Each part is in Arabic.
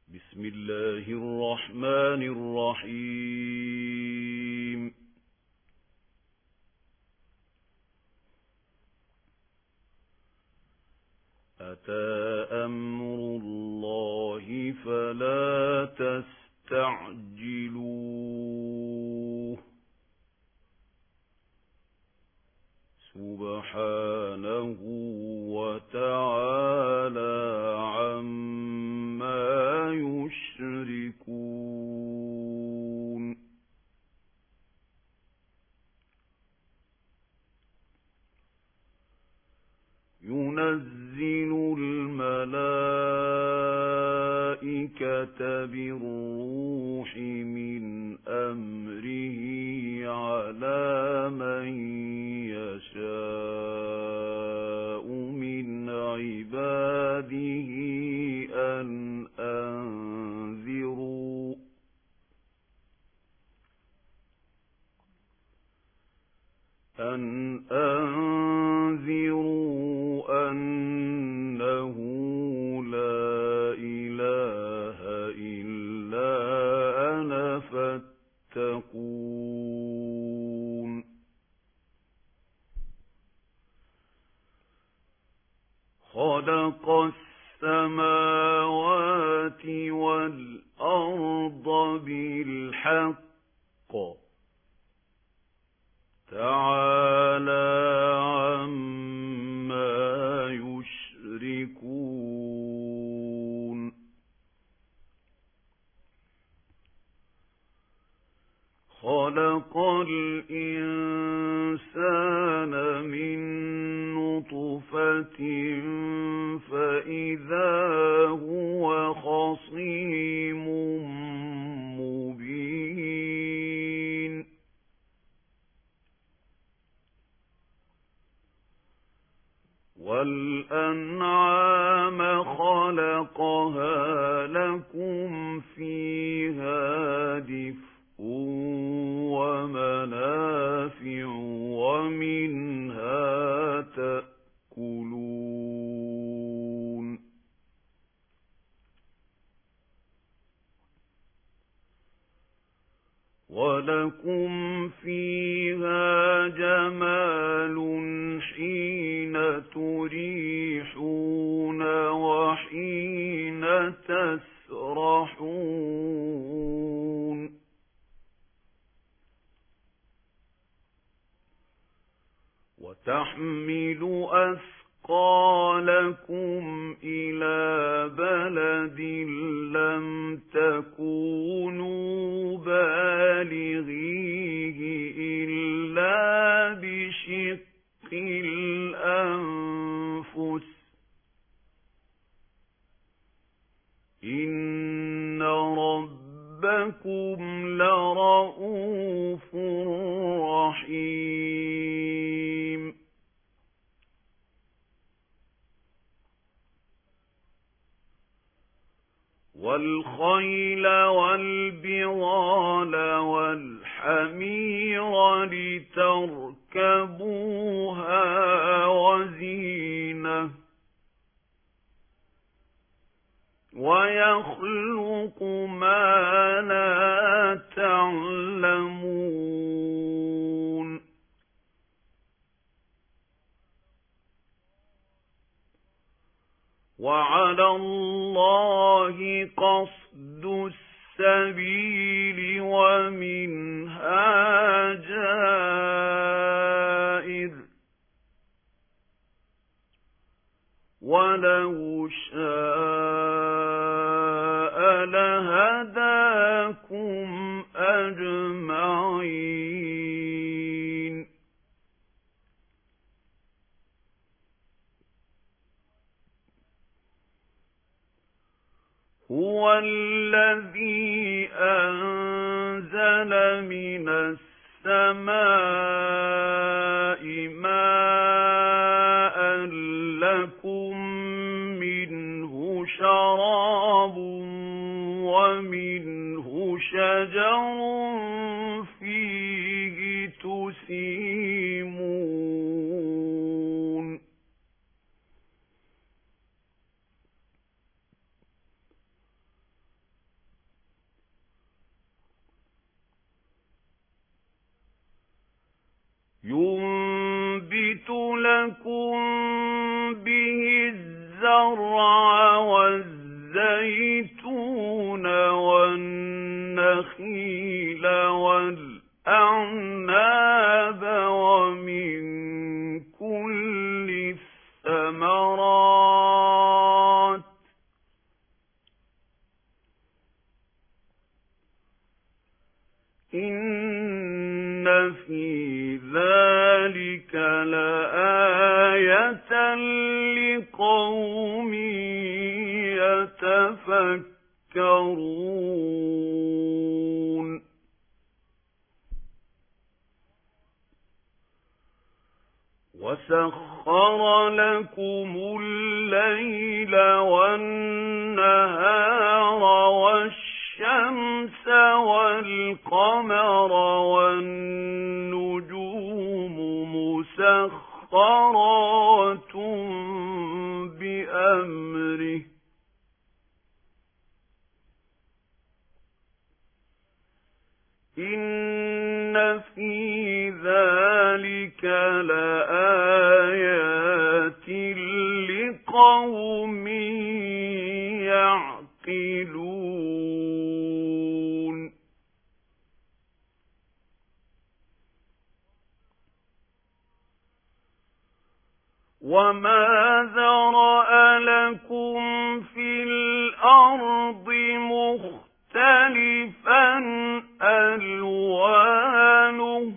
بسم الله الرحمن الرحيم. أتى أمر الله فلا تستعجلوه سبحانه وتعالى عما يشركون. ينزل الملائكة بالروح من أمره على من يشاء من عباده أن أنذروا أنه لا إله إلا أنا فاتقون. خلق السماوات والأرض بالحق تعالى عما يشركون. خلق الإنسان من نطفة فإذا هو خصيم مبين. والأنعام خلقها لكم فيها دفء ومنافع ومنها تأكلون. ولكم فيها جمال حين تريحون وحين تسرحون. وتحمل أثقالكم إلى بلد لم تكونوا بالغيه إلا بشق الأنفس إن ربكم لرؤوف رحيم. والخيل والبغال والحمير لتركبوها وزينة ويخلق ما لا تعلمون. وعلى الله قصد السبيل ومنها جائر ولو شاء لهداكم أجمعين. هو الذي أنزل من السماء ماء لكم منه شراب ومنه شجر فيه تسيمون. لكم به الزرع والزيتون والنخيل والأعناب ومن كل الثمرات إن في ذلك لآية لقوم يتفكرون وسخر لكم الليل والنهار والشمس والقمر والنجوم مسخرات بأمره إن في ذلك لآيات لقوم يعقلون وما ذرأ لكم في الأرض مختلفا ألوانه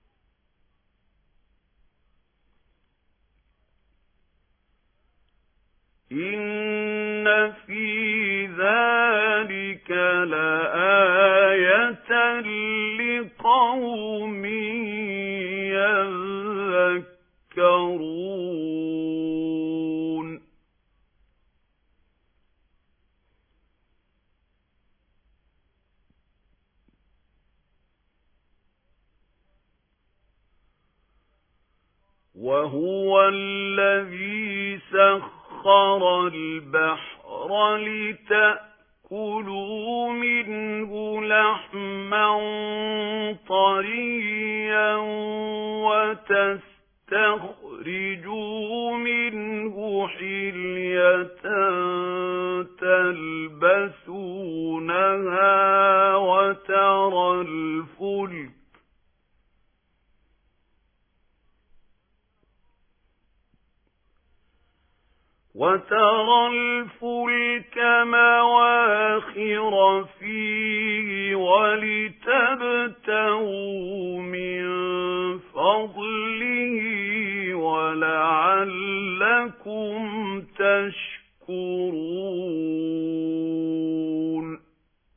إن في ذلك لآية لقوم يذكرون وهو الذي سخر البحر لتأكلوا منه لحما طريا وتستخرجوا منه حلية تلبسونها وترى الفلك مواخر فيه ولتبتغوا من فضله ولعلكم تشكرون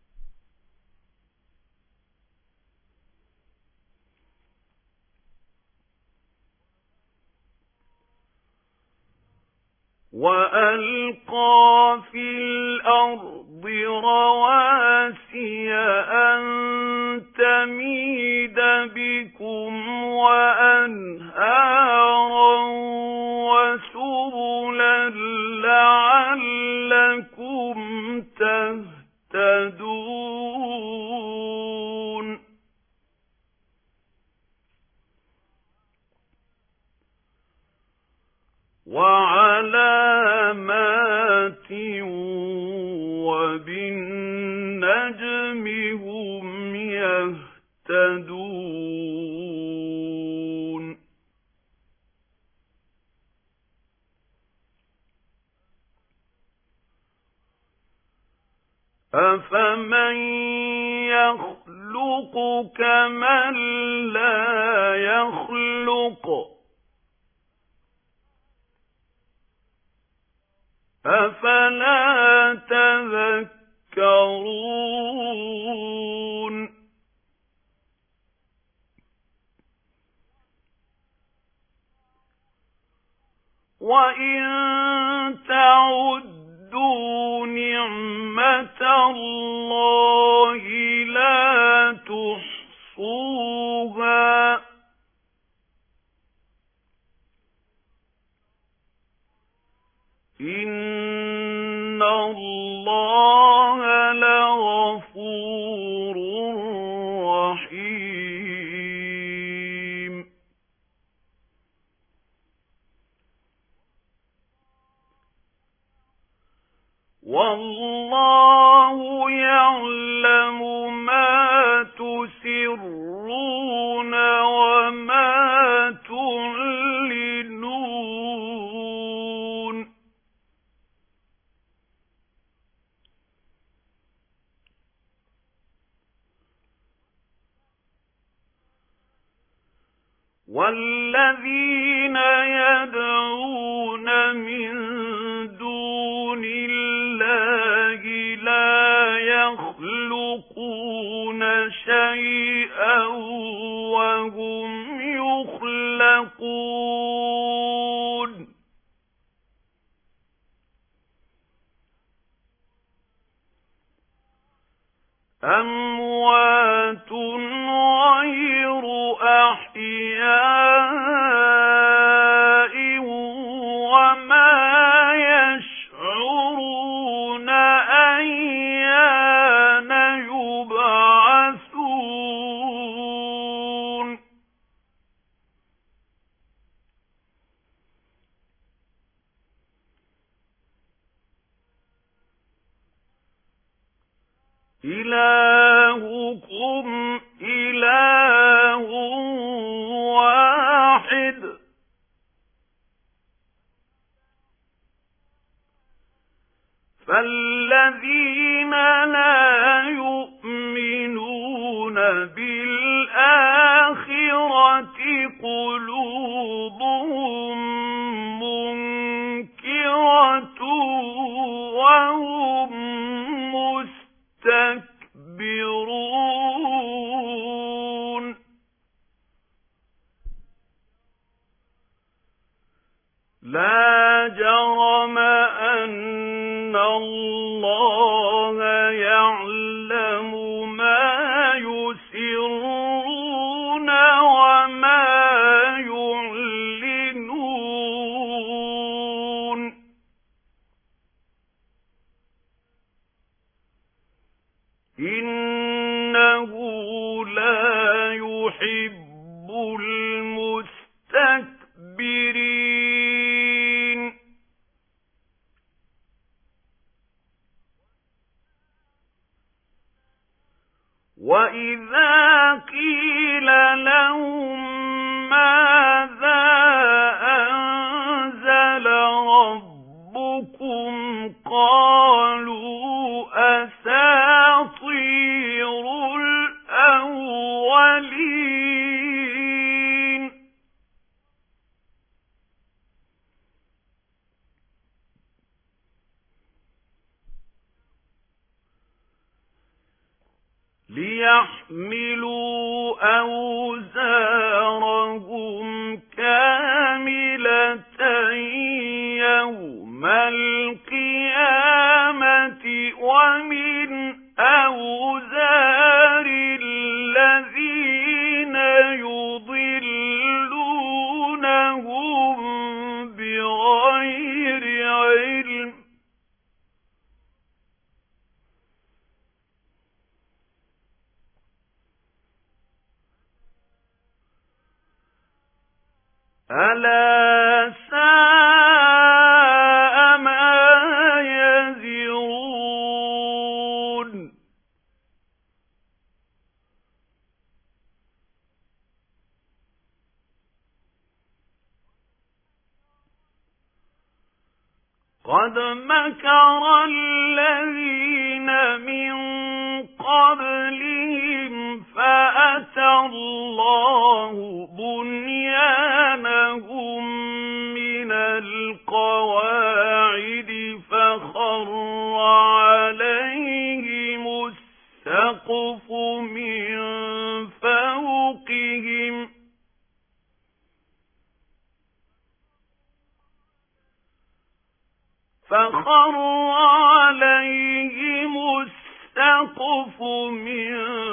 وألقى في الأرض رواسي أن تميد بكم وأنهارا وسبلا لعلكم تهتدون وعلامات وبالنجم هم يهتدون أفمن يخلق كمن لا يخلق أفلا تذكرون وإن تعدوا نعمة الله لا تحصوها إن الله لغفور رحيم والله يعلم ما تسرون وما تعلنون والذين يدعون من دون الله لا يخلقون شيئا وهم يخلقون أموات غير أحياء وما يشعرون أيان يبعثون إلهكم إله واحد فالذين لا يؤمنون بالآخرة قلوبهم منكرة وهم مستكبرون لا جرم أن الله يعلم ما يسرون وما يعلنون إنه لا يحب المستكبرين وإذا قيل لهم ماذا أنزل ربكم قالوا أساطير الأولين ليحملوا أوزارهم كاملة يوم القيامة ومن أوزار الذين يضلونهم بغير علم ألا ساء ما يزرون قد مكر الذين من قبلهم فأتى الله بنيانهم من القواعد فخر عليهم السقف من فوقهم السقف من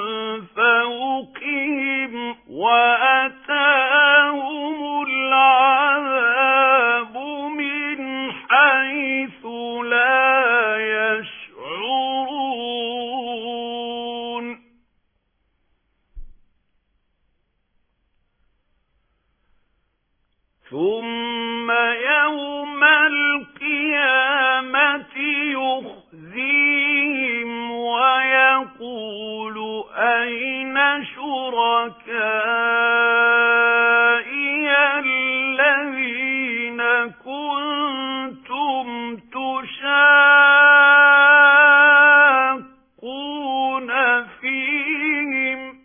فوقهم وأتاهم العذاب من حيث لا يشعرون ثم يوم القيامة يخزي يقول أين شركائي الذين كنتم تشاقون فيهم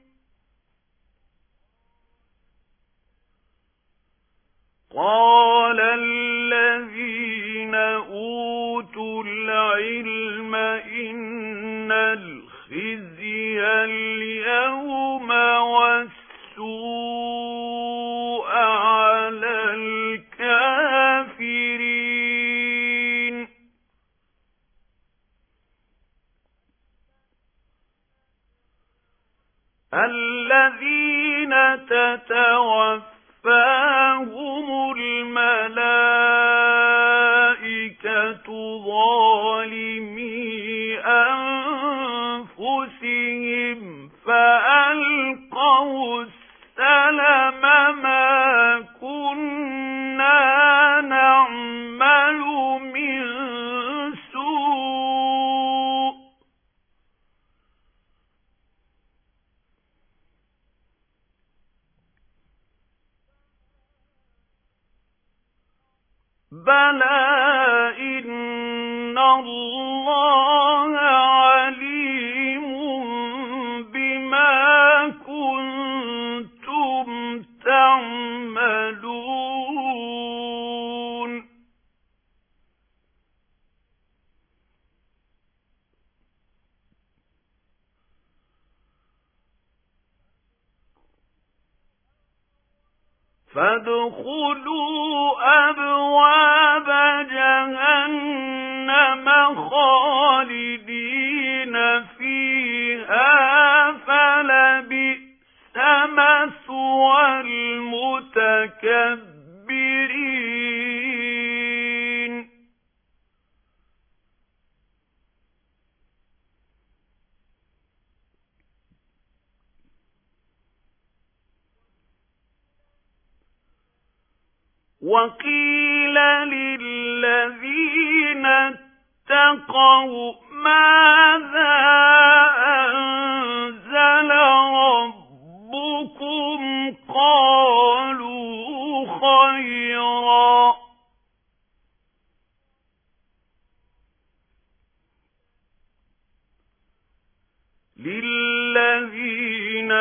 قال الذين أوتوا العلم إن الخزي اليوم والسوء على الكافرين الذين تتوفاهم الملائكة ظالمي أنفسهم فألقوا السلم ما كنا نعمل من سوء بلى إن الله عليم بما كنتم تعملون فادخلوا أبواب جهنم خالدين فيها فلبئس مثوى المتكبرين وقيل للذين اتقوا ماذا أنزل ربكم قالوا خيرا للذين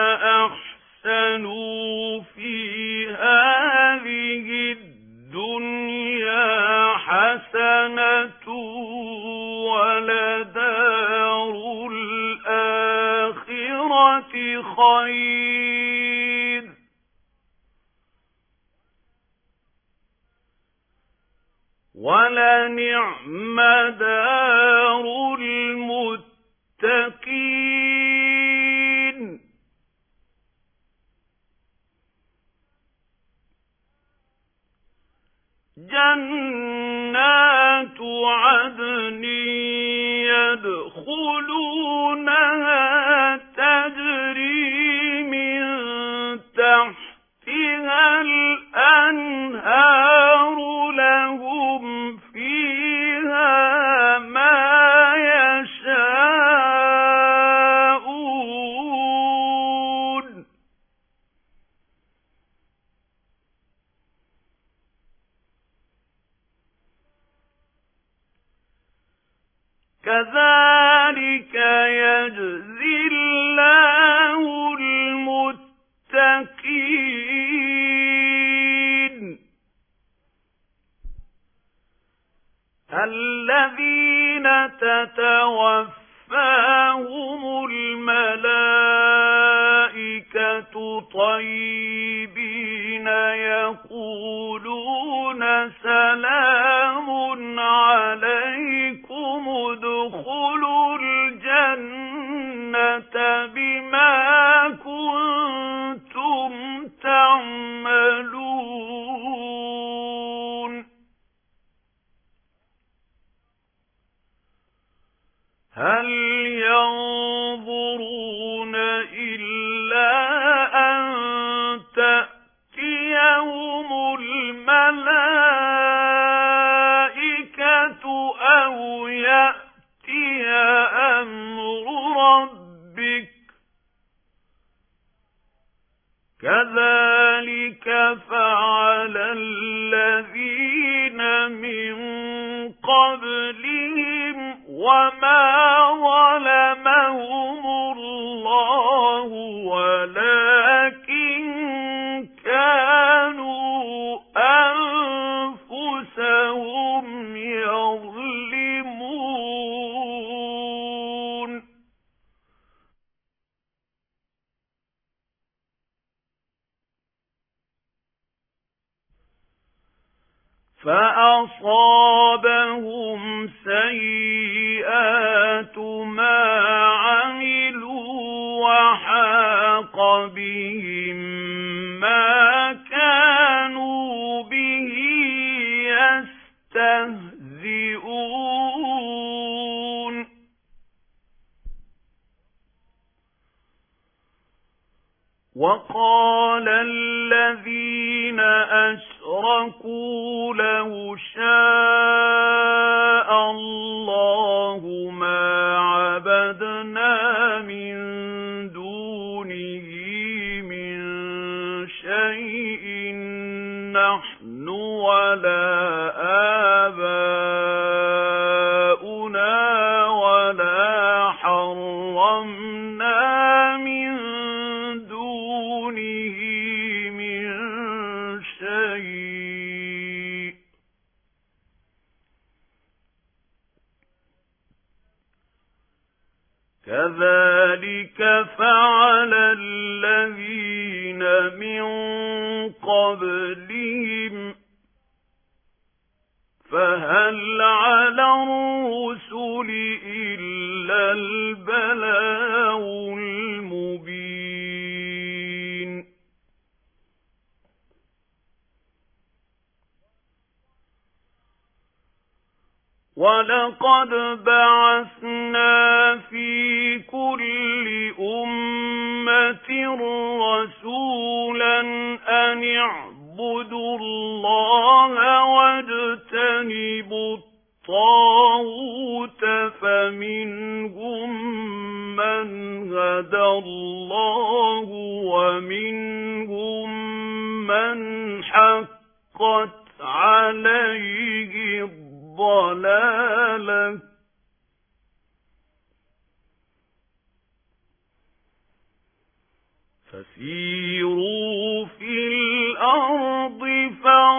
أحسنوا في هذه الدنيا حسنة ولدار الآخرة خير ولنعم دار المتقين جنات عدن يدخلونها تجري من تحتها الأنهار لهم فيها ما يشاءون كذلك يجزي الله المتقين الذين تتوفاهم الملائكة طيبين يقولون سلام عليكم ادخلوا الجنة بما كنتم تعملون هل ينظرون إلا أن تأتيهم الملائكة أو يأتي أمر ربك فأصابهم سيئات ما عملوا وحاق بهم ما كانوا به يستهزئون وقال الذين أشركوا لو شاء الله ما عبدنا من دونه من شيء نحن ولا آباؤنا ولا حرمنا من دونه من شيء كذلك فعل الذين من قبلهم فهل على الرسل إلا البلاغ المبين ولقد بعثنا في كل أمة رسولا أن اعبدوا الله واجتنبوا الطاغوت فمنهم من هدى الله ومنهم من حقت عليه الضلالة فسيروا في الأرض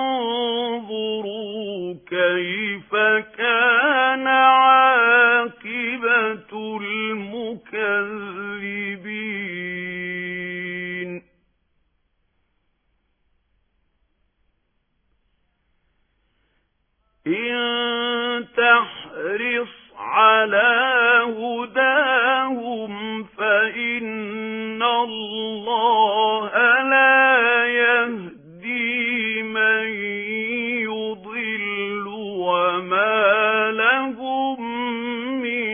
فانظروا كيف كان عاقبة المكذبين إن تحرص على هداهم فإن الله لا يهدي من يضل وما لهم من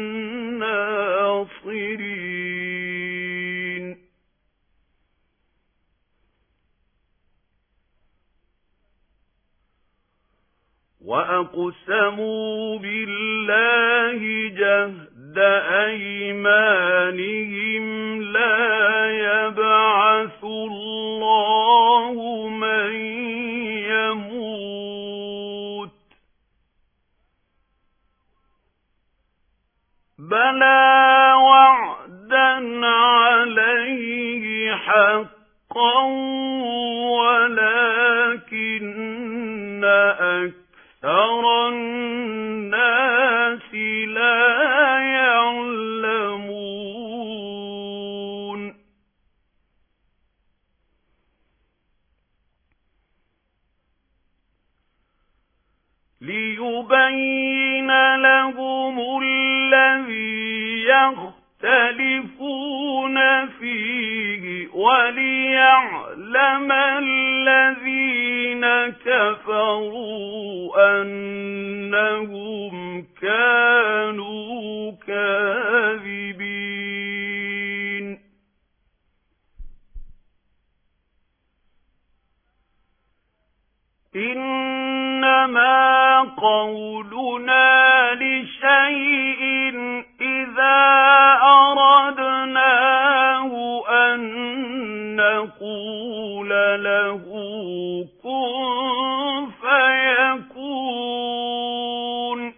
ناصرين وأقسموا بالله جهد أيمانهم لا يبعث الله من يموت بلى وعدا عليه حقا ولكن أكثر الناس لا يعلمون ليبين لهم الذي يختلفون فيه وليعلم الذين كفروا أنهم كانوا كاذبين إنما قولنا لشيء إذا أردناه أن نقول له كن فيكون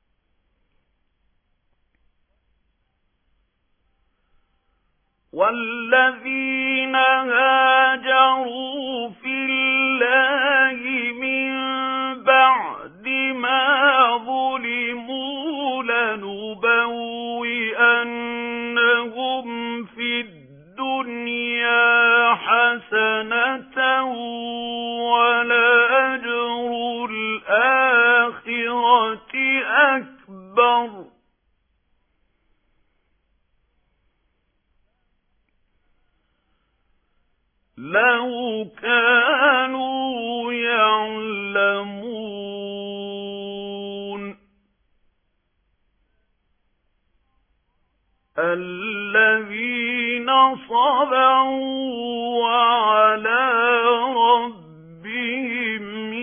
والذين هاجروا في الله من بعد ما ظلموا لنبوئنهم في الدنيا حسنة ولأجر لو كانوا يعلمون. الذين صبروا وعلى ربهم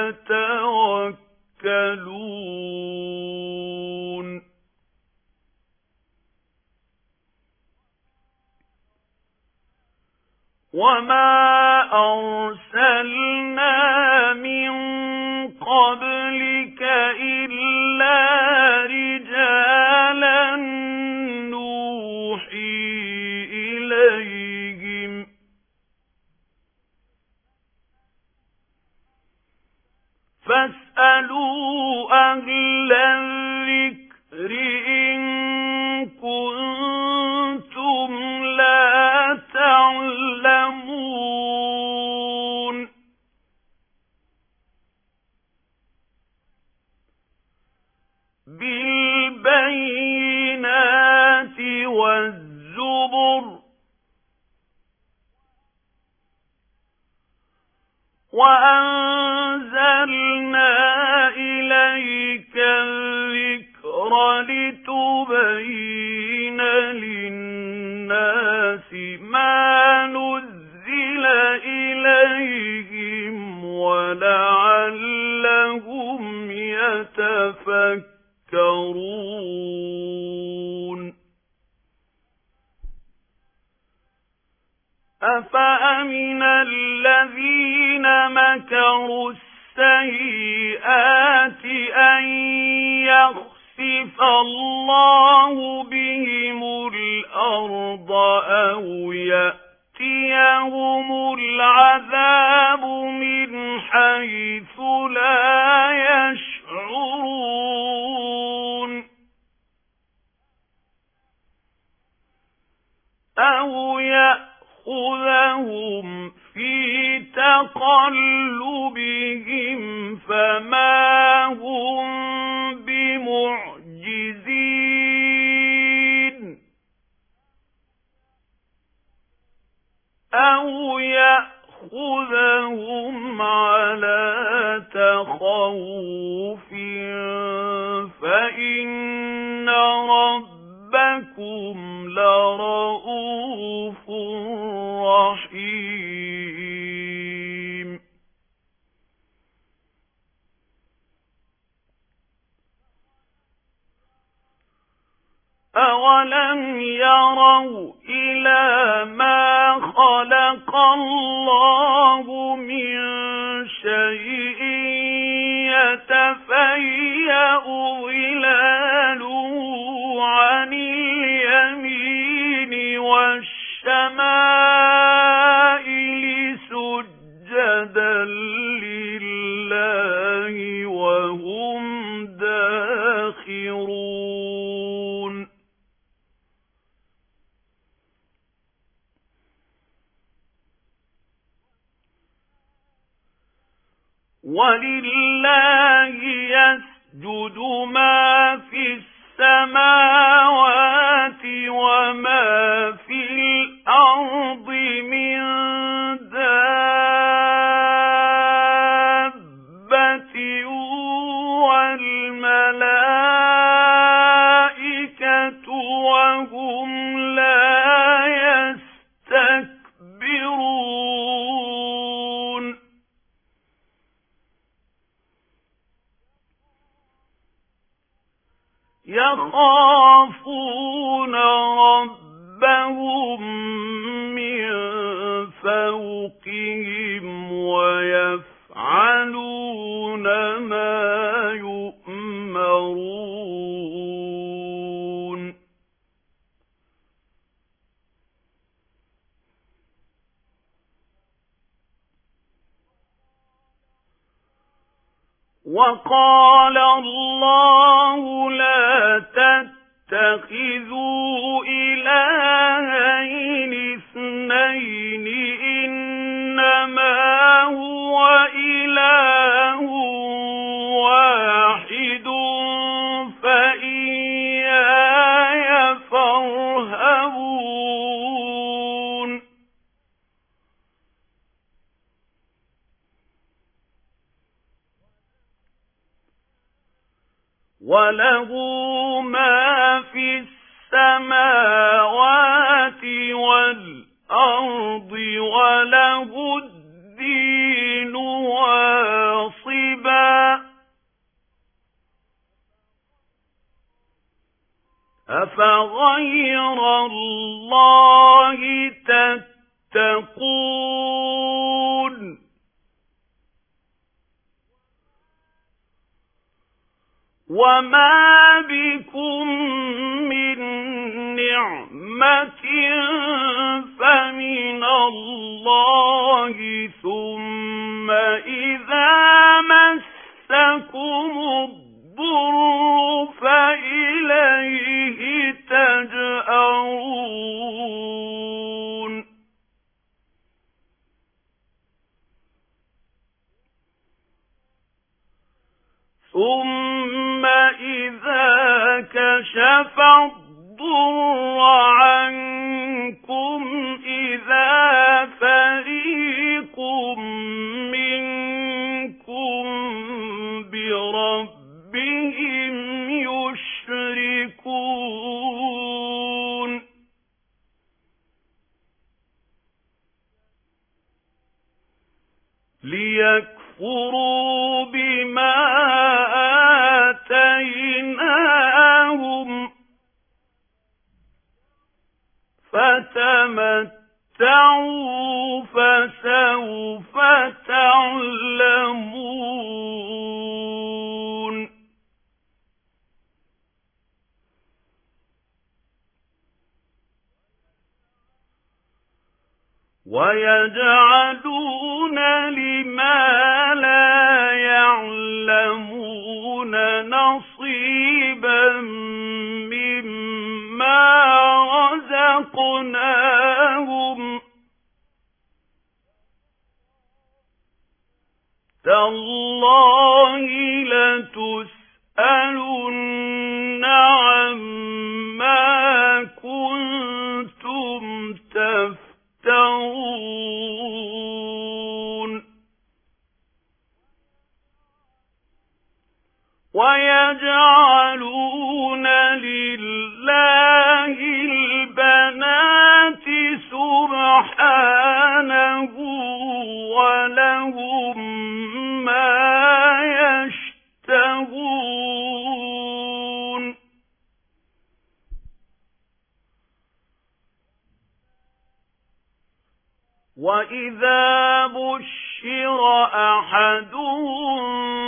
يتوكلون. وما أرسلنا من قبلك إلا رجالا نوحي إليهم. فاسألوا أهل الذكر إن كنتم لا تعلمون. بالبينات والزبر وأنزلنا إليك الذكر لتبين للناس ما نزل إليهم ولعلهم يتفكرون. أفأمن الذين مكروا السيئات أن يخسف الله بهم الأرض أو يأتيهم العذاب من حيث لا يشعرون. أو يأخذهم في تقلبهم فما هم بمعجزين. أو يأخذهم على تخوف فإن ربكم لرؤوف رحيم. أولم يروا إلى ما خلق الله من شيء يتفيأ ظلاله عن اليمين والشمائل سجدا لله وهم داخرون. ولله يسجد ما في السماوات وما في الأرض من دابة والملائكة وهم لا يستكبرون. يخافون ربهم من فوقهم ويفعلون ما يؤمرون. وقال الله لا تتخذوا إلهين اثنين إنما هو إله واحد فإياي فارهبون. وله ما في السماوات والأرض وله الدين واصبا أفغير الله تتقون وما بكم من نعمة فمن الله ثم إذا مسكم الضر فإليه تجأرون ثم إذا كشف الضر عنكم إذا فريق منكم بربهم يشركون ليكفروا بما آتيناهم فتمتعوا فسوف تعلمون ويجعلون لما لا يعلمون نصيبا مما رزقناهم تالله لتسألن عما كنتم تفترون ويجعلون لله البنات سبحانه ولهم ما يشتهون وإذا بشر أحدهم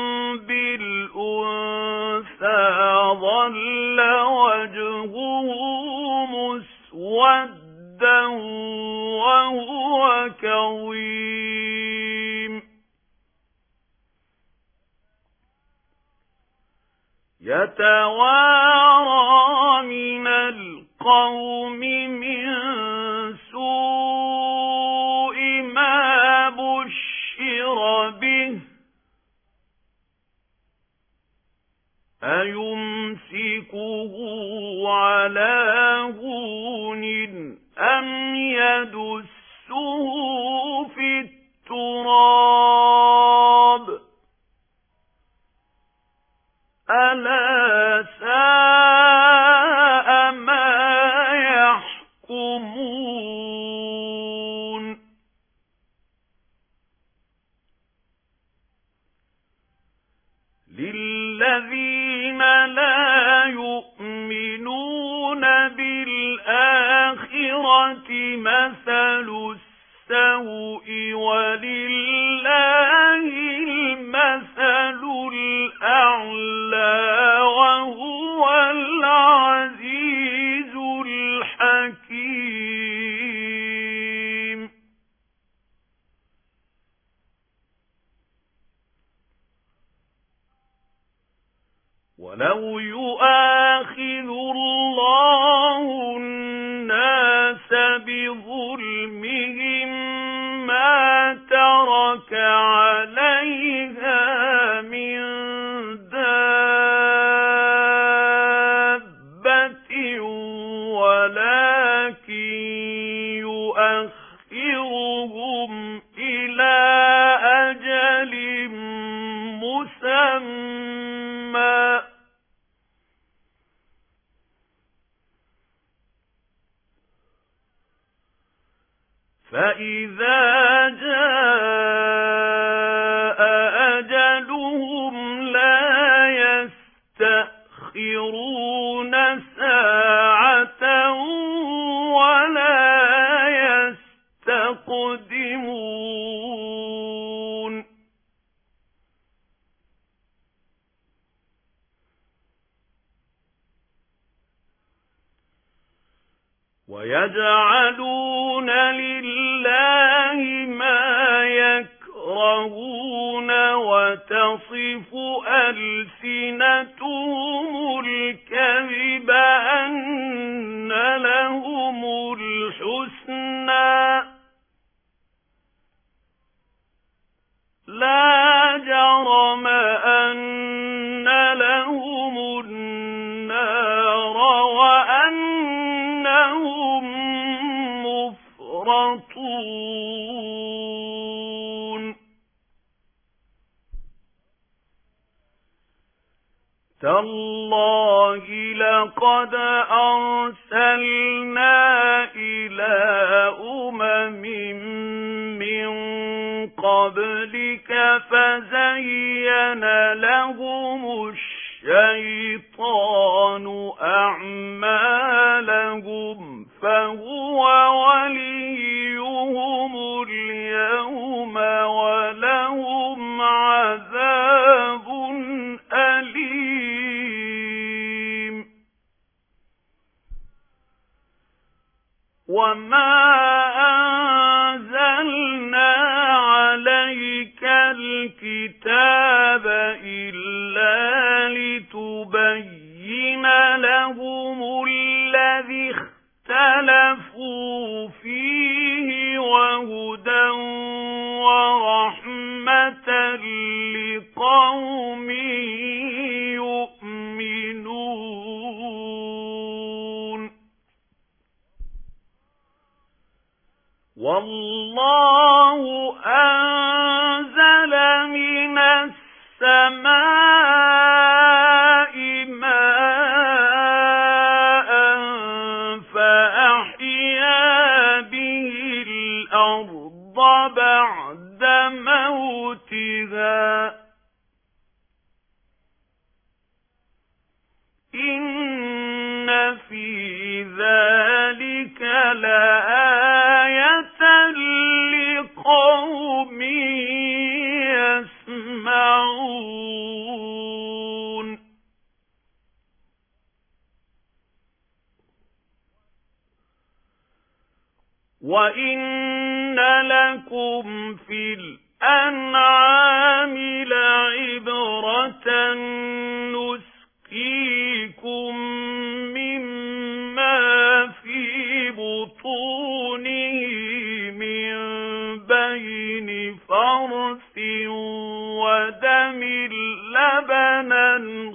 بالأنثى ظل وجهه مسودا وهو كظيم يتوارى من القوم من سوء ما بشر به أيمسكه على هون أم يدسه في التراب ألا ساء ما يحكمون للذين لا يؤمنون بالآخرة مثل السوء ولله المثل الأعلى وهو العزيز الحكيم ولو يؤاخذ الله الناس بظلمهم ما ترك عليها من دابة ولكن يؤخرهم إلى أجل مسمى فإذا جاء أجلهم لا يستأخرون ساعة ولا يستقدمون ويجعلون لله ما يكرهون وتصف ألسنتهم الكذب أن لهم الحسنى لا جرم أن لهم النار وأنهم مفرطون تالله لقد أرسلنا إلى أمم من قبلك فزين لهم الشيطان أعمالهم فهو وليهم اليوم ولهم عذاب أليم وما أنزلنا عليك الكتاب إلا لتبين لهم الذي اختلفوا فيه وهدى ورحمة لقوم يؤمنون والله أنزل من السماء ماء فأحيا به الأرض بعد موتها إن في ذلك لآية لقوم يسمعون وإن لكم في الأنعام لعبرة نسقيكم مما في بطونه من بين فرث ودم لبنا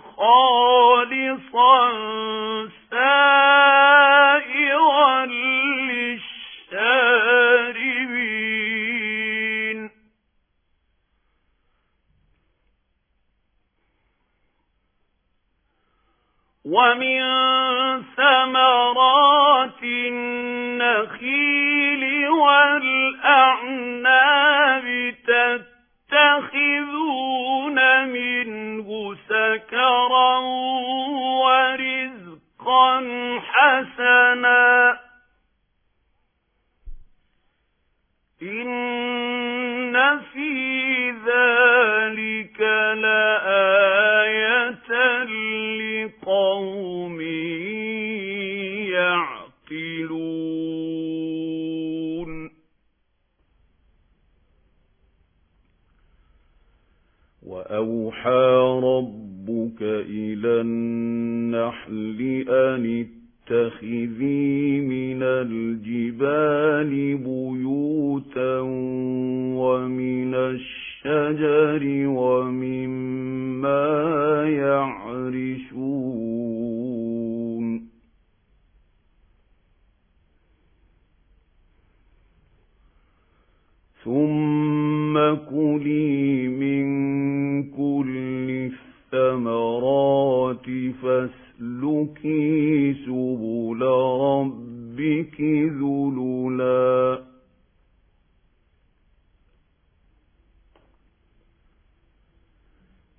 خالصا سائغا للشاربين ومن ثمرات النخيل والأعناب تتخذون منه سكرا ورزقا حسنا إن في ذلك لآية لقوم يعقلون وأوحى ربك إلى النحل أن اتخذي من الجبال بيوتا ومن الشجر ومما يعرشون ثم كلي من كل الثمرات فاسلكي سبل ربك ذللا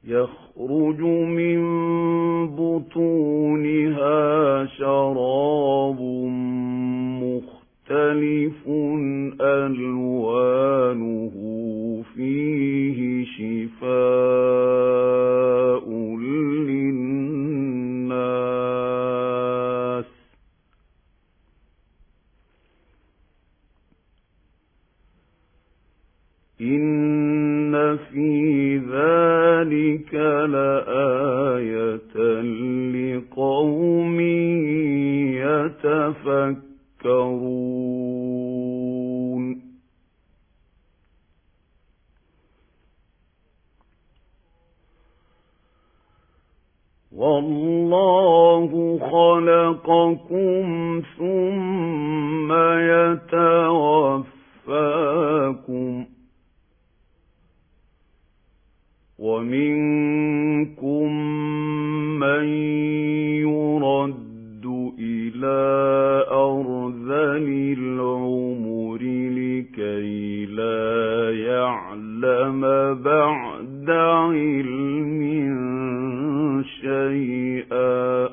يخرج من بطونها شراب مختلف ألوانه فيه شفاء للناس إن في ذلك لآية لقوم يتفكرون والله خلقكم ثم يتوفاكم ومنكم من يرد إلى أرذل العمر لكي لا يعلم بعد علم شيئا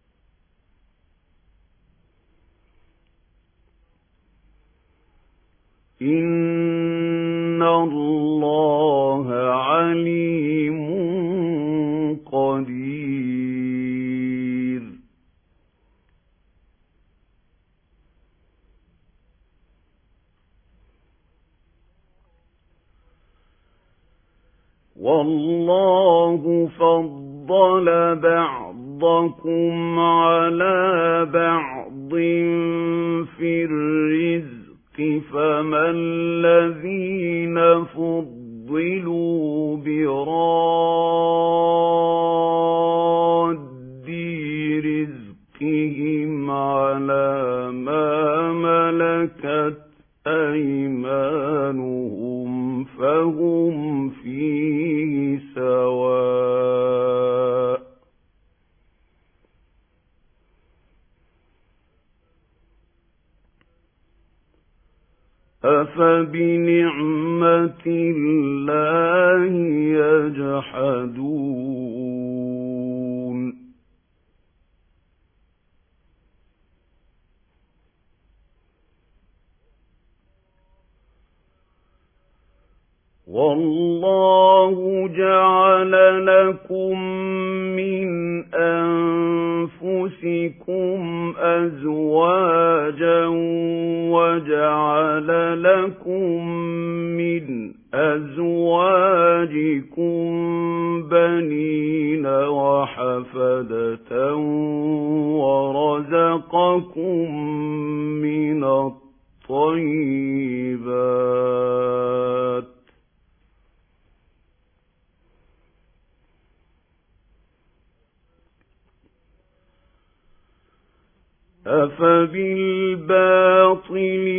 إن الله عليم قدير والله فضل بعضكم على بعض في الرزق فما الذين فضلوا براد رزقهم على ما ملكت أيمانهم فهم فيه سواء أفبنعمة الله يجحدون والله جعل لكم من أنفسكم أزواجا وجعل لكم من أزواجكم بنين وحفدة ورزقكم من الطيبات أفبالباطل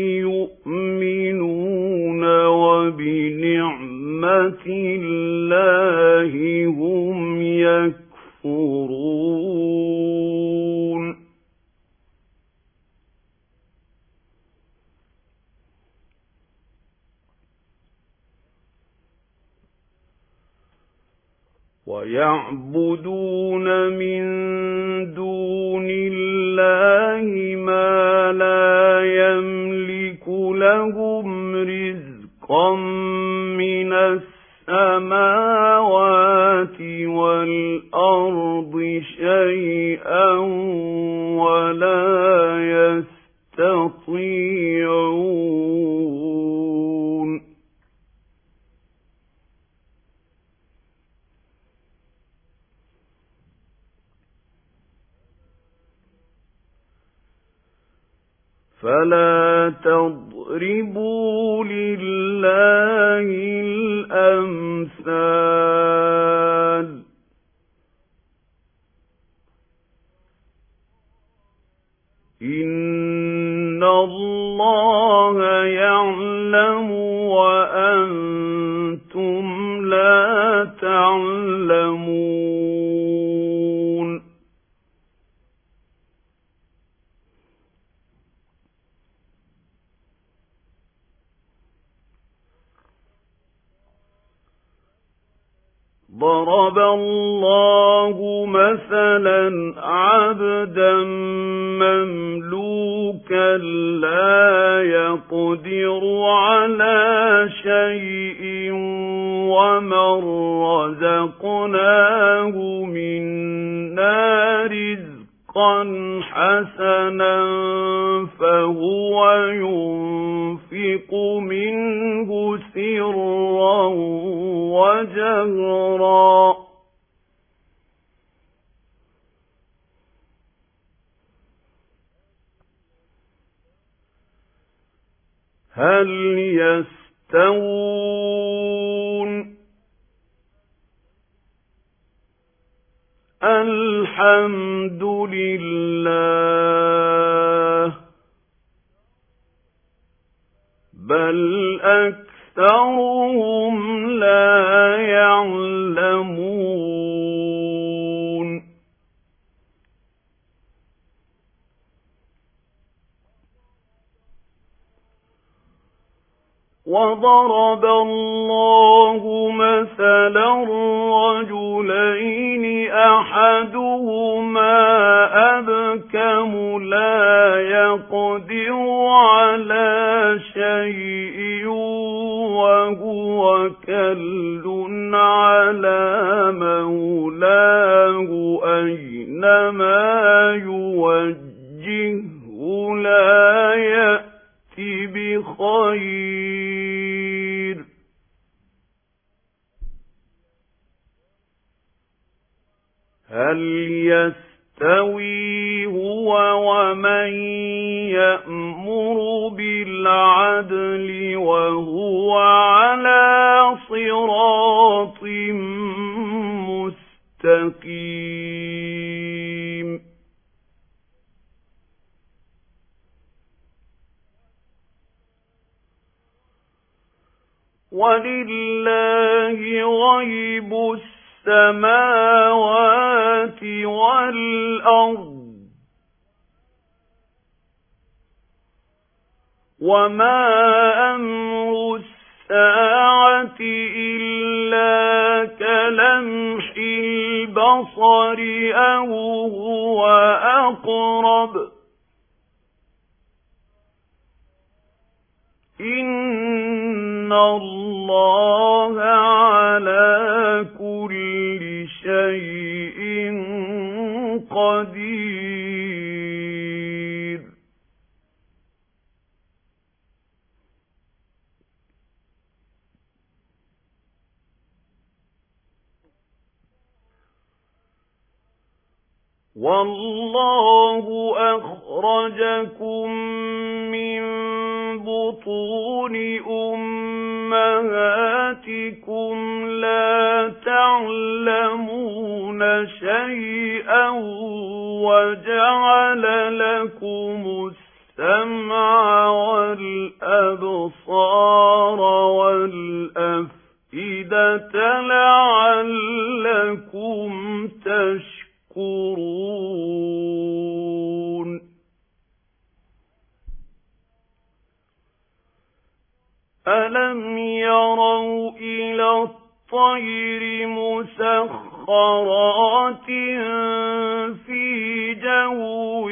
يؤمنون وبنعمة الله هم يكفرون ويعبدون من دون الله ما لا يملك لهم رزقا من السماوات والأرض شيئا ولا يستطيعون فلا تضربوا لله الأمثال إن الله يعلم وأنتم لا تعلمون ضرب الله مثلا عبدا مملوكا لا يقدر على شيء ومن رزقناه منا رزقا حسنا فهو ينفق منه سرا وجهرا هل يستوون الحمد لله بل أكثرهم لا يعلمون وضرب الله مثلا رجلين أحدهما أبكم لا يقدر على شيء وهو كل على مولاه أينما يوجهه لا يأتي بخير هل يستوي هو ومن يأمر بالعدل وهو على صراط مستقيم ولله غيب السماوات والأرض وما أمر الساعة إلا كلمح البصر أو هو أقرب إن الله على كل شيء قدير والله أخرجكم من بطون أمهاتكم لا تعلمون شيئا وجعل لكم السمع والأبصار والأفئدة لعلكم تشكرون ألم يروا إلى الطير مسخرات في جو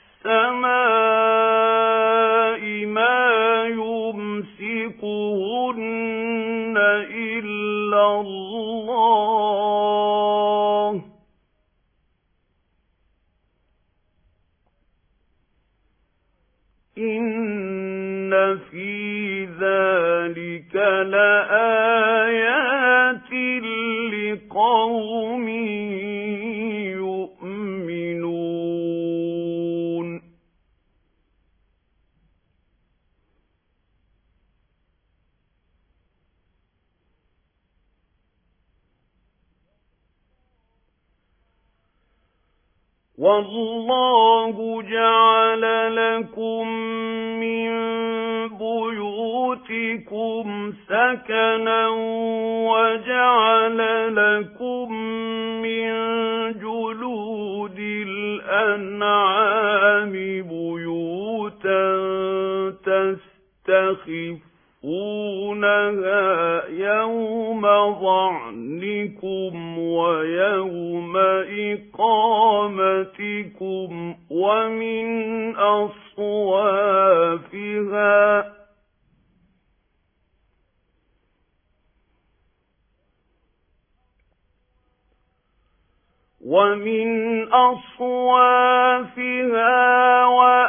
السماء ما يمسكهن إلا الله إن في ذلك لآيات لقوم يؤمنون والله جعل لكم من بيوتكم سكنا وجعل لكم من جلود الأنعام بيوتا تُخْفُونَهَا يَوْمَ ظَعْنِكُمْ وَيَوْمَ إِقَامَتِكُمْ وَمِنْ أَصْوَافِهَا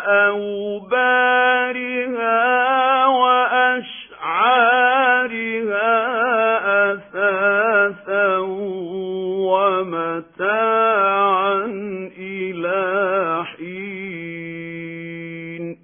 وَأَوْبَارِهَا وَأَشْعَارِهَا أَثَاثًا وَمَتَاعًا إِلَىٰ حِينٍ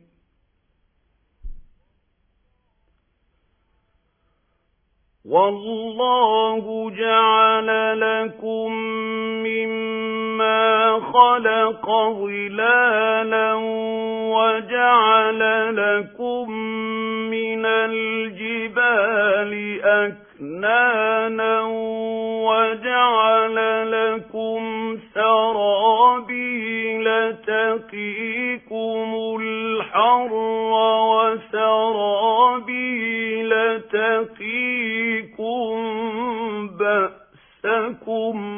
وَاللَّهُ جَعَلَ لَكُم مِّمَّا خَلَقَ ظِلَالًا وَجَعَلَ لَكُم مِّنَ الْجِبَالِ أَكْنَانًا وَجَعَلَ لَكُمْ سَرَابِيلَ تَقِيكُمُ الْحَرَّ وَسَرَابِيلَ تَقِيكُم بَأْسَكُمْ ۚ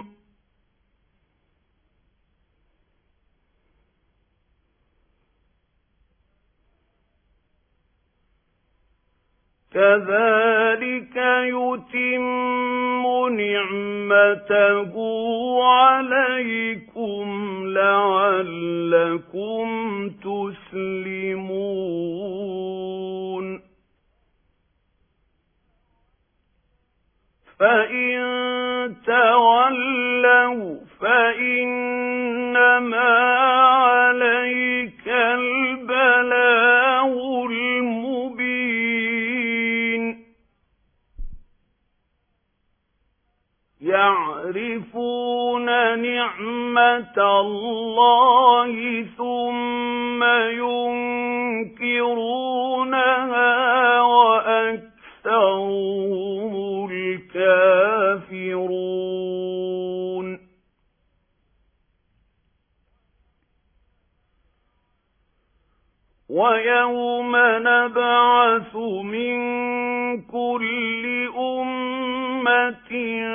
كَذَلِكَ يُتِمُّ نِعْمَتَهُ عَلَيْكُمْ لَعَلَّكُمْ تُسْلِمُونَ فَإِن تَوَلَّوْا فَإِنَّمَا عَلَيْكَ الْبَلَاغُ الْمُبِينُ يَعْرِفُونَ نِعْمَةَ اللَّهِ ثُمَّ يُنكِرُونَهَا وَأَكْثَرُهُمُ الْكَافِرُونَ وَيَوْمَ نَبْعَثُ مِن كُلِّ أُمَّةٍ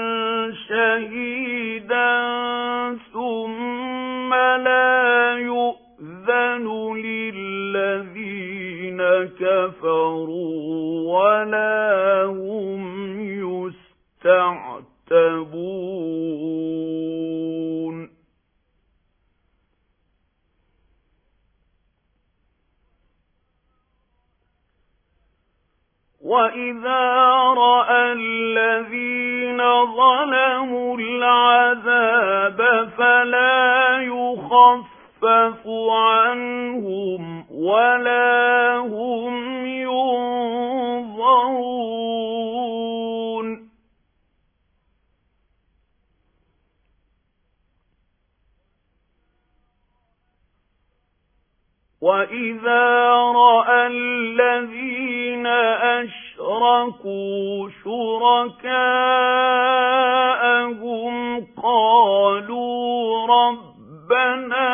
شَهِيدًا ثُمَّ لَا يُؤْذَنُ لِلَّذِينَ كَفَرُوا وَلَا هُمْ يُسْتَعْتَبُونَ وَإِذَا رَأَى الَّذِينَ ظَلَمُوا الْعَذَابَ فَلَا يُخَفَّفُ عَنْهُمْ وَلَا هُمْ يُنظَرُونَ وَإِذَا رَأَى الَّذِينَ أَشْرَكُوا شُرَكَاءَهُمْ قَالُوا رَبَّنَا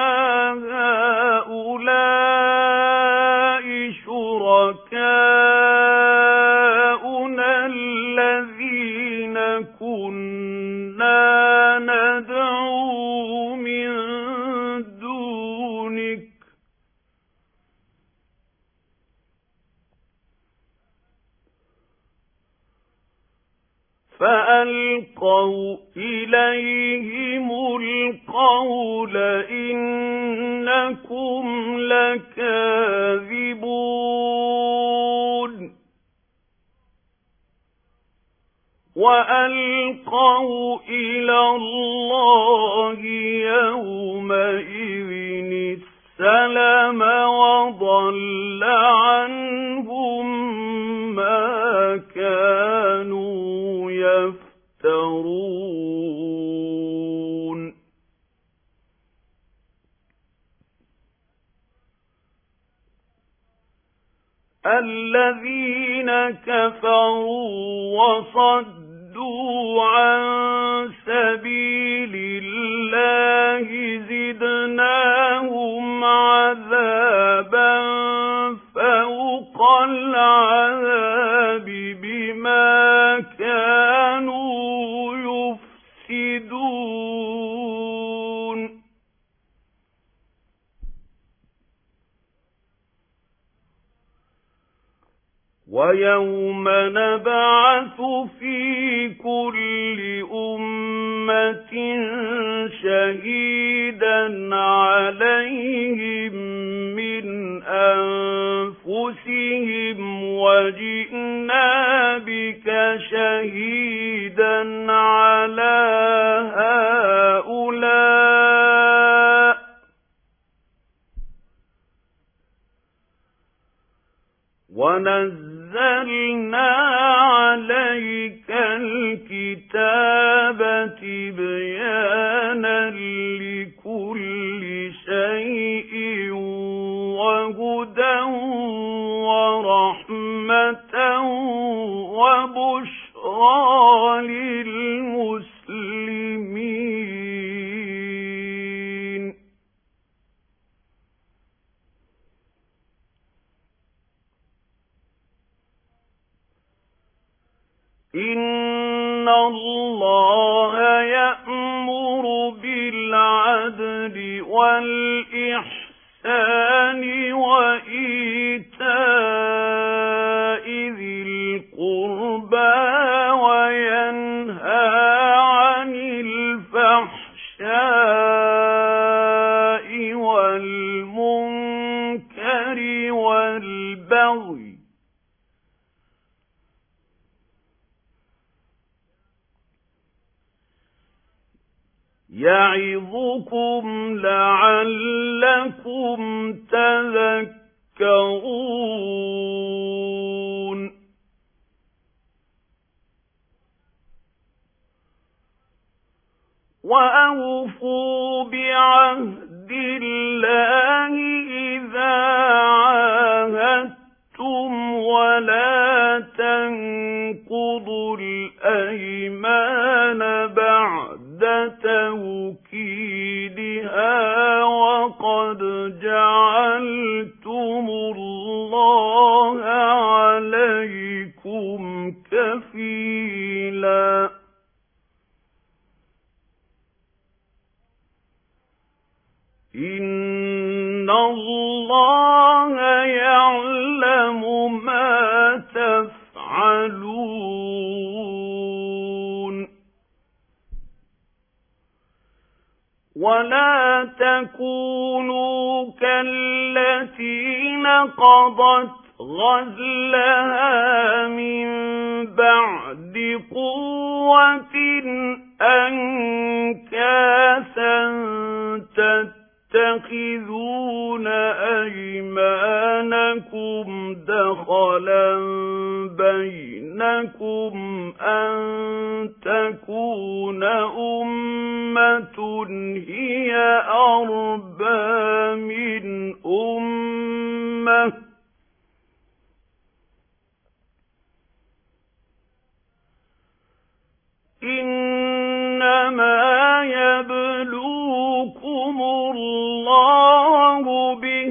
هَؤُلَاءِ شُرَكَاؤُنَا الَّذِينَ كُنَّا نَدْعُو مِن دُونِكَ فَأَلْقَوْا إِلَيْهِمُ الْقَوْلَ إِنَّكُمْ لَكَاذِبُونَ وَأَلْقَوْا إِلَى اللَّهِ يَوْمَئِذٍ السَّلَمَ وَضَلَّ عَنْهُمْ مَا كَانُوا يَفْتَرُونَ الَّذِينَ كَفَرُوا وَصَدُّوا عَن سَبِيلِ اللَّهِ زِدْنَاهُمْ عَذَابًا فَوْقَ الْعَذَابِ وَيَوْمَ نَبْعَثُ فِي كُلِّ أُمَّةٍ شَهِيدًا عَلَيْهِمْ مِنْ أَنفُسِهِمْ وَجِئْنَا بِكَ شَهِيدًا عَلَى هَؤُلَاءِ وَنَزَّلْنَا عَلَيْكَ الْكِتَابَ تِبْيَانًا لِكُلِّ شَيْءٍ وَهُدًى وَرَحْمَةً وَبُشْرَى لِلْمُسْلِمِينَ إِنَّ اللَّهَ يَأْمُرُ بِالْعَدْلِ وَالْإِحْسَانِ وَإِيتَاءِ ذِي الْقُرْبَى وَيَنْهَى عَنِ الْفَحْشَاءِ وَالْمُنكَرِ وَالْبَغْيِ يَعِظُكُمْ لَعَلَّكُمْ تَذَكَّرُونَ وَأَوْفُوا بِعَهْدِ اللَّهِ إِذَا عَاهَدتُّمْ وَلَا تَنقُضُوا الْأَيْمَانَ بَعْدَ تَوْكِيدِهَا وَقَدْ جَعَلْتُمُ اللَّهَ عَلَيْكُمْ كَفِيلًا إِنَّ اللَّهَ يَعْلَمُ مَا تَفْعَلُونَ وَلَا تَكُونُوا كَالَّتِي نَقَضَتْ غَزْلَهَا مِنْ بَعْدِ قُوَّةٍ أَنْكَاثًا تَتَّخِذُونَ أَيْمَانَكُمْ دَخَلًا بَيْنَكُمْ أَنْ تَكُونَ أُمَّةٌ هِيَ أَرْبَى مِنْ أُمَّةٍ إِنَّمَا يَبْلُوكُمُ اللَّهُ بِهِ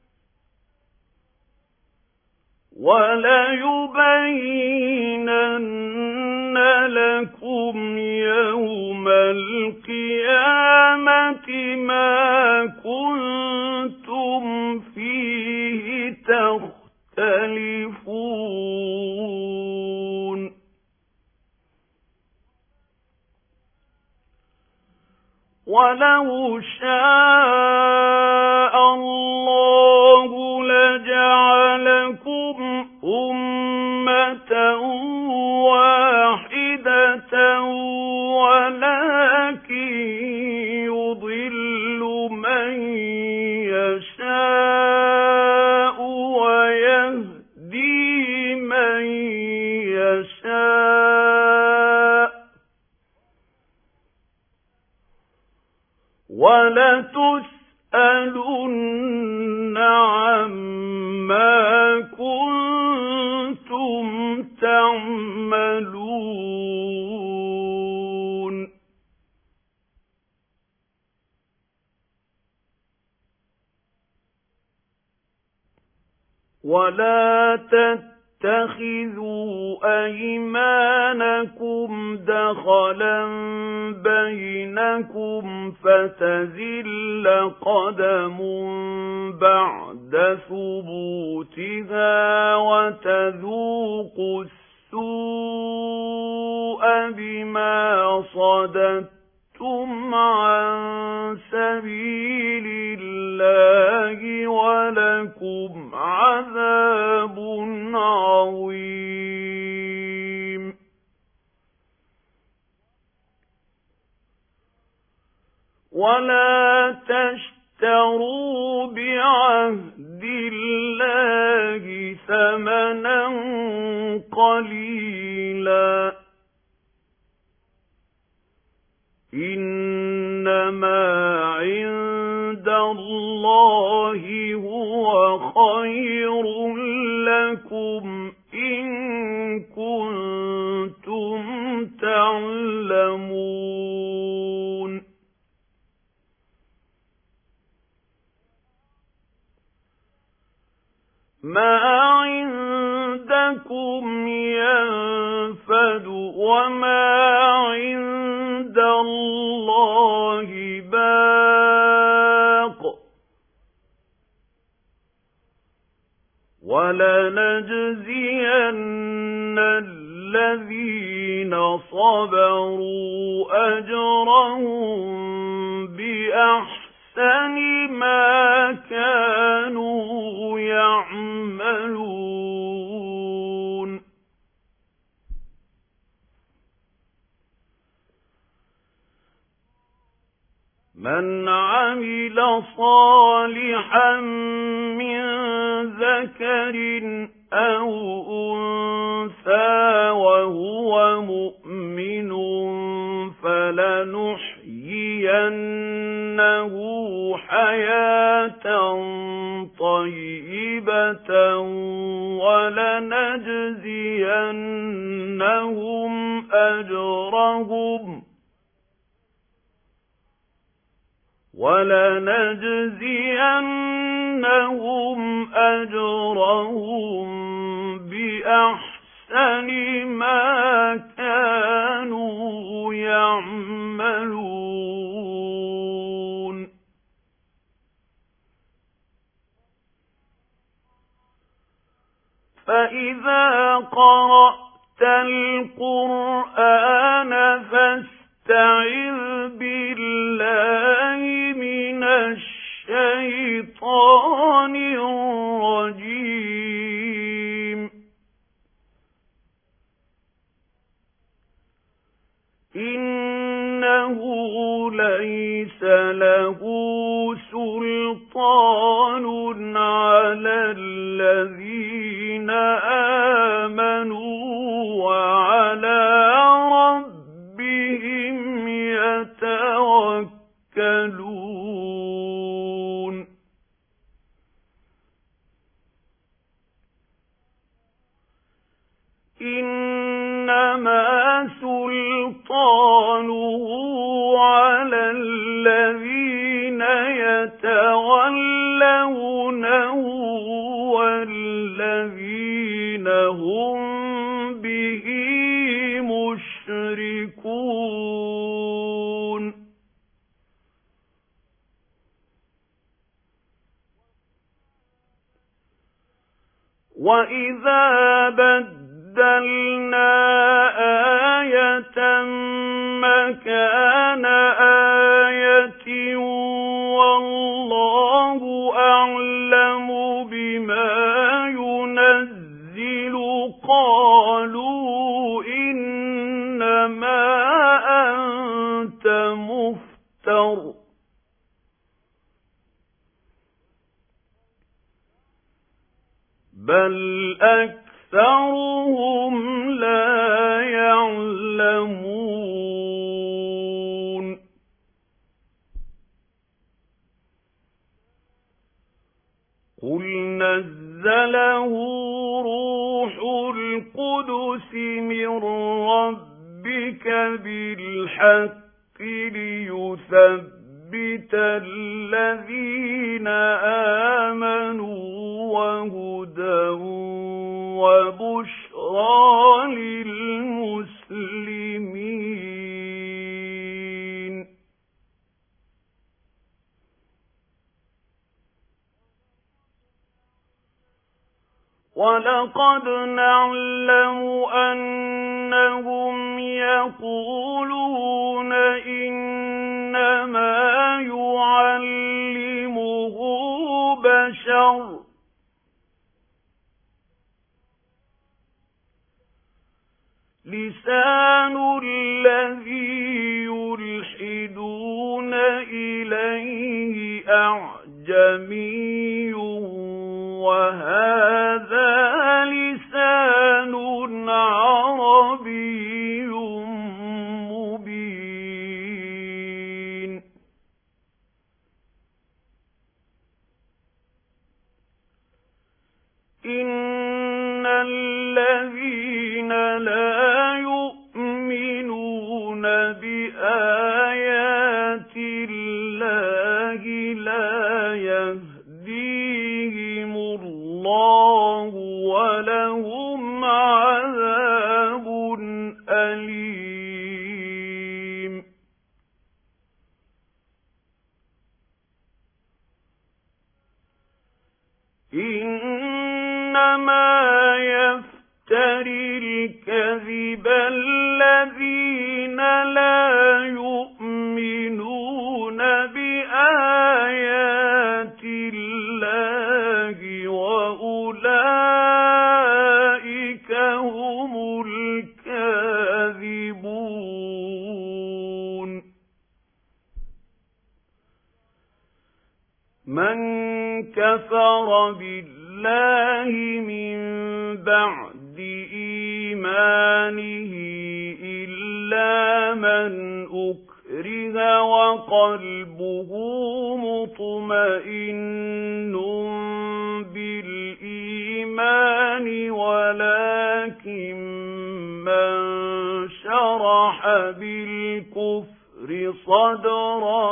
وَلَيُبَيِّنَنَّ لَكُمْ يَوْمَ الْقِيَامَةِ مَا كُنتُمْ فِيهِ تَخْتَلِفُونَ وَلَوْ شَاءَ اللَّهُ لَجَعَلَكُمْ أُمَّةً وَاحِدَةً وَلَكِنْ يُضِلُّ مَن يَشَاءُ وَيَهْدِي مَن يَشَاءُ وَلَتُسْأَلُنَّ عَمَّا كُنتُمْ تَعْمَلُونَ وَلَا تتخذوا أيمانكم دخلا بينكم فتزل قدم بعد ثبوتها وتذوقوا السوء بما صددتم عن سبيل الله ولكم عذاب عظيم. ولا تشتروا بعهد الله ثمنا قليلا إنما عند الله هو خير لكم إن كنتم تعلمون. ما عندكم ينفد وما عند الله باق ولنجزين الذين صبروا أجرهم بأحسن ما كانوا يعملون. من عمل صالحا من ذكر أو أنثى وهو مؤمن فلنحيينه حياة طيبة ولنجزينهم أجرهم بأحسن ما كانوا يعملون. فإذا قرأت القرآن فاستعذ بالله من الشيطان الرجيم. إنه ليس له سلطان على الذين آمنوا وعلى ربهم يتوكلون. إنما سلطانه على الذين يتولونه والذين هم به مشركون. وإذا بدلنا آية مكان آية والله أعلم بما ينزل قالوا إنما أنت مفتر بل أكثرهم لا يعلمون. قل نزله روح القدس من ربك بالحق ليثبت الذين آمنوا وهدى وبشرى للمسلمين. ولقد نعلم أنهم يقولون إنما يعلمه بشر لسان الذي يلحدون إليه أعجمي وهذا لسان عربي مبين. إن الذين لا يؤمنون بآيات الله لا يهديهم الله ولهم عذاب أليم. إنما يفتري الكذب الذين لا يؤمنون بآيات الله وأولئك هم الكاذبون. من كفر بالله من بعد إيمانه إلا من أكره وقلبه مطمئن بالإيمان ولكن من شرح بالكفر صدرا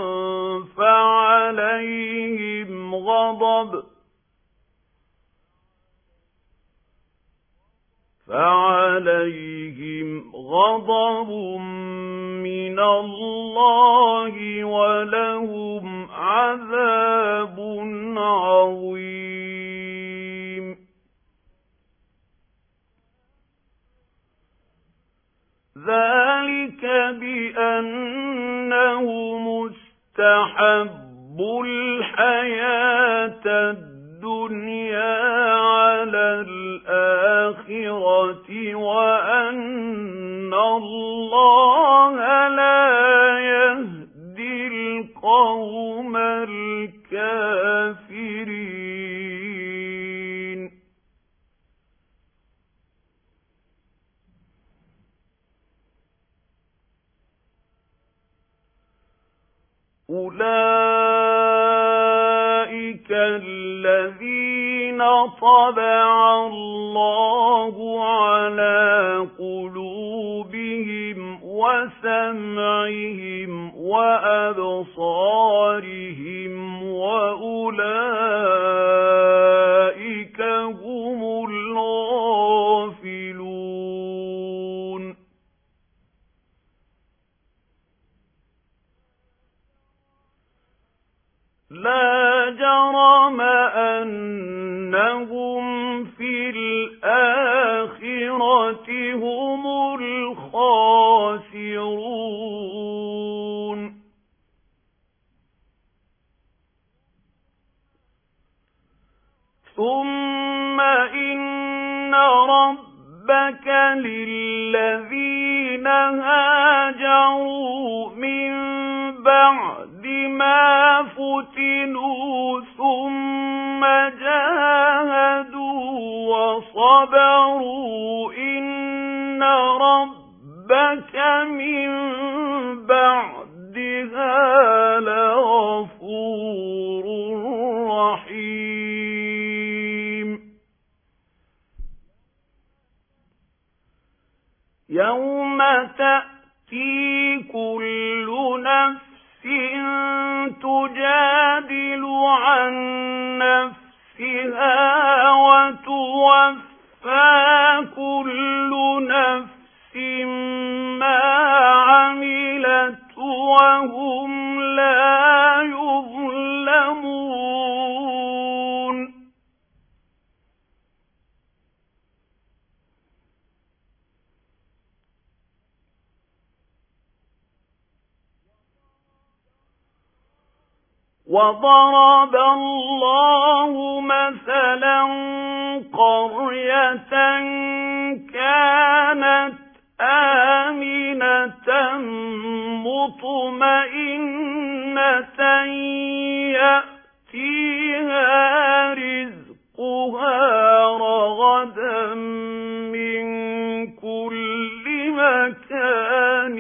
فعليهم غضب من الله ولهم عذاب عظيم. ذلك بأنه مستحب الحياة الدنيا على الآخرة وأن الله لا يهدي القوم الكافرين. أولئك الذين طبع الله على قلوبهم وسمعهم وأبصارهم وأولئك هم الغافلون. لا جرم أنهم في الآخرة هم الخاسرون. ثم إن ربك للذين هاجروا من بعد ما فتنوا ثم جاهدوا وصبروا إن ربك من بعدها لغفور رحيم. يوم تأتي كل نفس تجادل عن نفسها وتوفى توفى كل نفس ما عملت وهم لا يظلمون وضرب الله مثلا قرية كانت آمنة مطمئنة يأتيها رزقها رغدا من كل مكان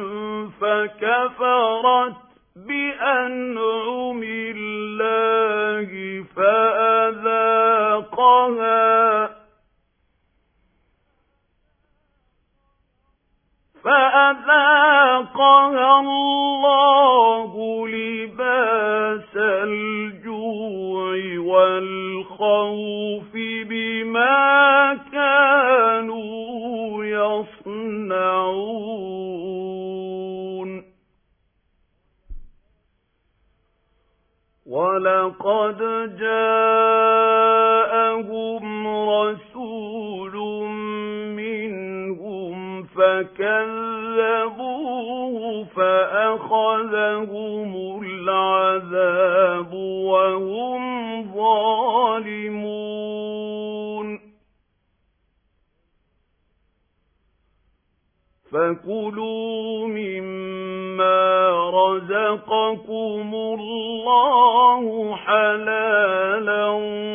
فكفرت بأنعم الله فأذاقها الله لباس الجوع والخوف بما كانوا يصنعون ولقد جاءهم رسول منهم فكذبوه فأخذهم العذاب وهم ظالمون فكلوا مما رزقكم الله حلالا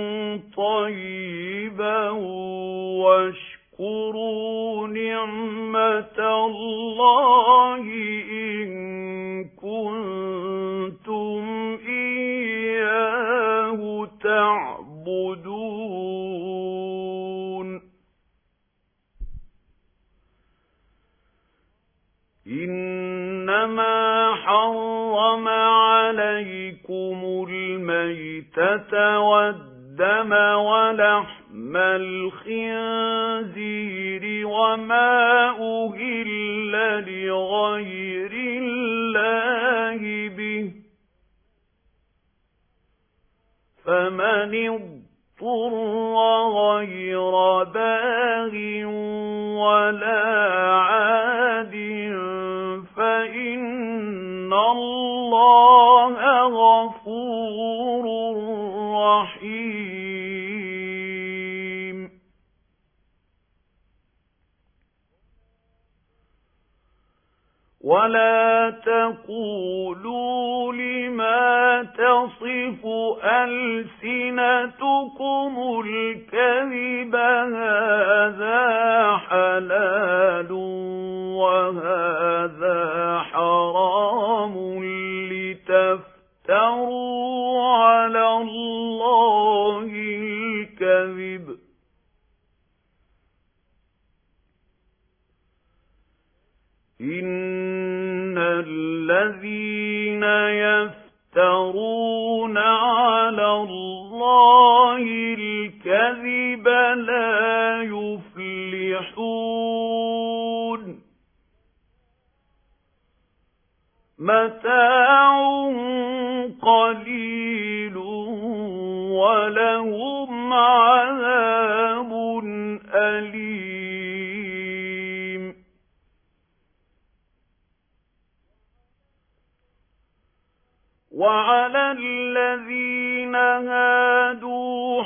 طيبا واشكروا نعمة الله إن كنتم إياه تعبدون إنما حرم عليكم الميتة والدم ولحم الخنزير وما أهل لغير الله به فمن اضطر غير باغ ولا عاد فإن الله غفور رحيم ولا تقولوا لما تصف ألسنتكم الكذب هذا حلال وهذا حرام لتفتروا على الله الكذب إن الذين يفترون على الله الكذب لا يفلحون متاع قليل ولهم عذاب أليم وعلى الذين هادوا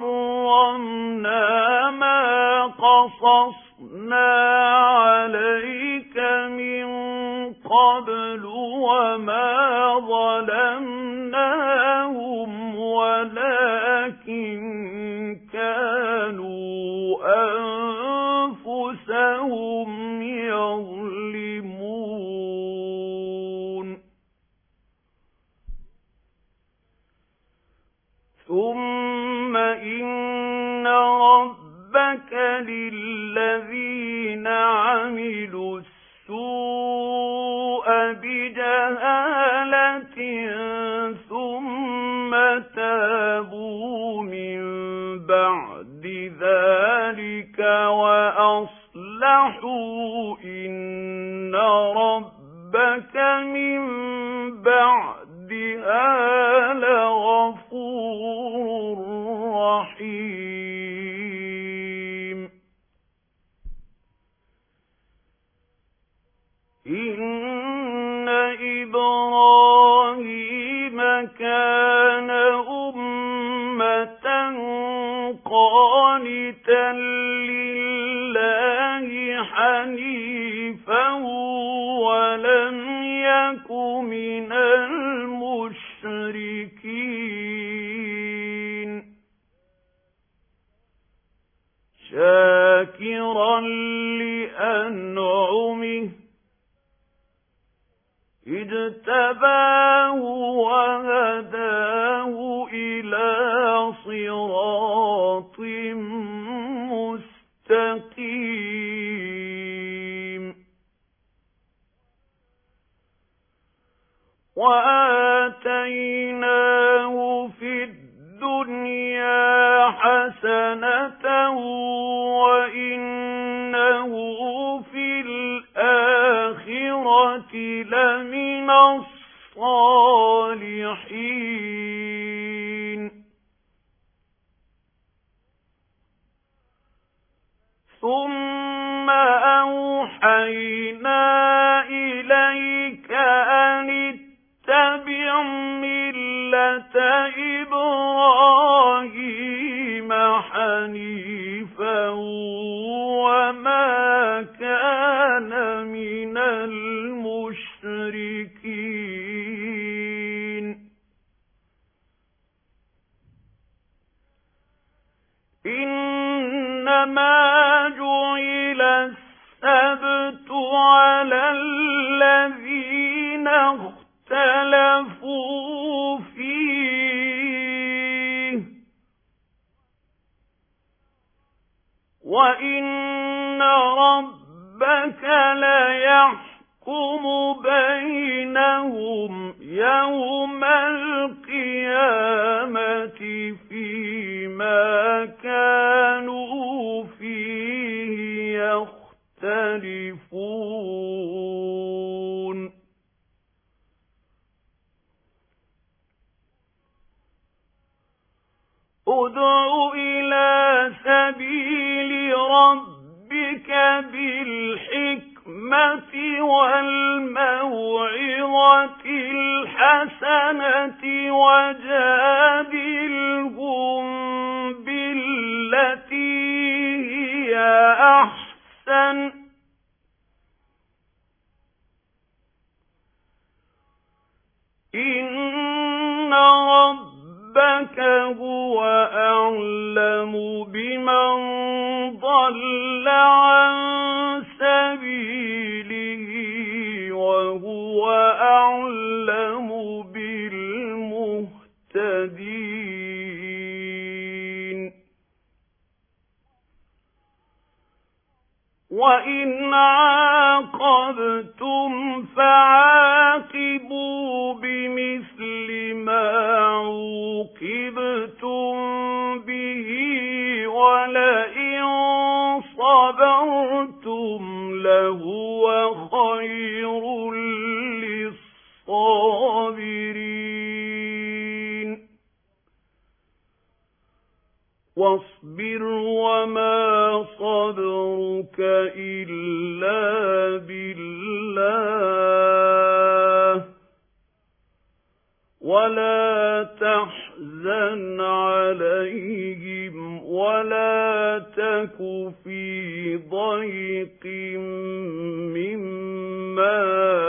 حرمنا ما قصصنا عليك من قبل وما ظلمناهم ولكن كانوا أنفسهم يظلمون ثم إن ربك للذين عملوا السوء بجهالة ثم تابوا من بعد ذلك ذلك وأصلحوا إن ربك من بعدها لغفور رحيم إن إبراهيم كان أمة قانتا لله حنيفا ولم يك من المشركين شاكرا لأنعمه اجتباه وهداه إلى صراط مستقيم وآتيناه في الدنيا حسنة وإنه في الآخرة لمن الصالحين ثم أوحينا إليك أن اتبع ملة إبراهيم حنيفا وما كان من المشركين إنما جعل السبت على الذين اختلفوا فيه وإن ربك ليحكم بينهم يوم القيامة فيما كانوا فيه يختلفون ادع إلى سبيل ربك بالحكمة والموعظة الحسنة وجادلهم بالتي هي أحسن إن ربك هو أعلم بمن ضل عن سبيله وهو أعلم بالمهتدين وإن عاقبتم فعاقبوا بمثل ما عوقبتم به ولئن صبرتم لهو خير للصابرين واصبر وما صبرك إلا بالله ولا تحزن عليهم ولا تك في ضيق مما